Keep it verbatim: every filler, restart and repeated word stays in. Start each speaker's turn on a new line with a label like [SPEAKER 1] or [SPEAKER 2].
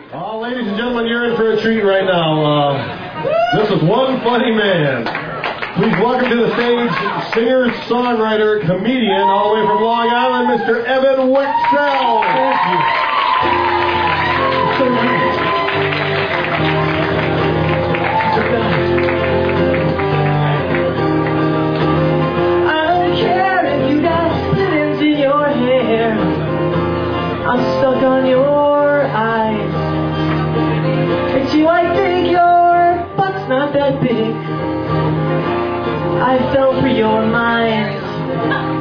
[SPEAKER 1] Oh, ladies and gentlemen, you're in for a treat right now. Uh, this is One Funny Man. Please welcome to the stage singer, songwriter, comedian, all the way from Long Island, Mister Evan Wexell. Thank you.
[SPEAKER 2] I don't care if you got split ends in your hair. I'm stuck on your eyes. It's you, I think your butt's not that big. I fell for your mind.